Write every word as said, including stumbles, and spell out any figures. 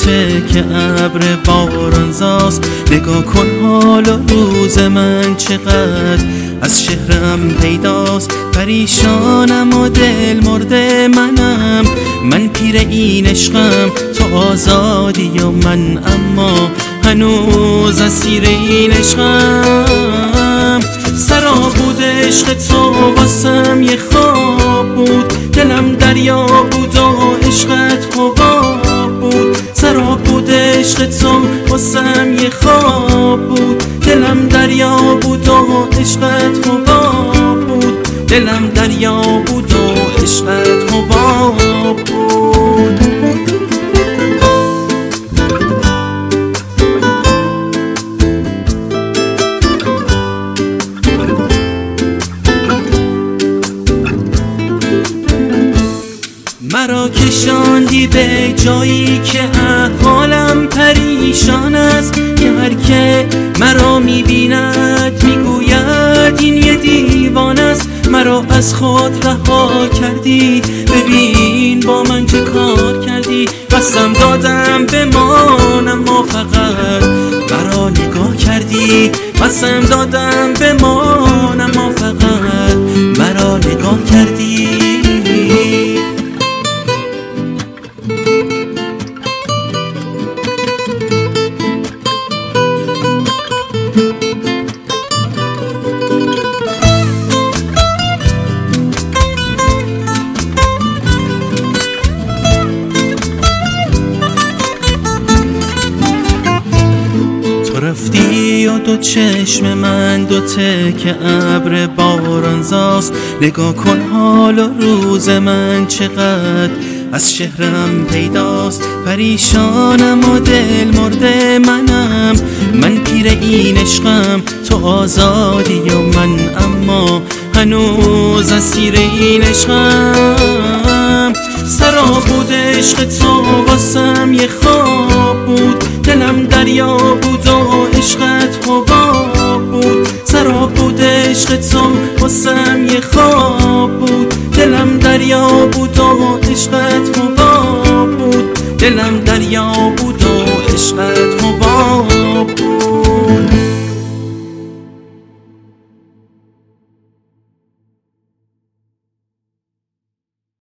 تکه ابر بارانزاست. نگاه کن حال و روز من چقدر از شهرم پیداست. پریشانم و دل مرده منم، من پیر این عشقم، تو آزادی و من اما هنوز اسیر این عشقم. سراب بود عشق تو واسم یه خواب بود، دلم دریا بود و عشقت حباب بود. سراب بود عشق تو واسم یه خواب بود، دلم دریا بود و عشقت حباب بود. دلم دریا بود و عشقت حباب بود. مرا کشاندی به جایی که احوالم پریشان است، که هر که مرا میبیند میگوید این یه دیوانه است. مرا از خود رها کردی، ببین با من چه کار کردی. قسم دادم بمانم ما فقط مرا نگاه کردی. قسم دادم بمانم ما فقط مرا نگاه کردی. رفتی و دو چشم من دو تکه ابر بارانزاست. نگاه کن حال و روز من چقدر از شهرم پیداست. پریشانم و دل مرده منم، من پیر این عشقم، تو آزادی و من اما هنوز اسیر این عشقم. سراب بود عشق تو واسم یه خواب بود، دلم دریا بود و عشقت حباب بود. سراب بود عشق تو واسم یه خواب بود، دلم دریا بود و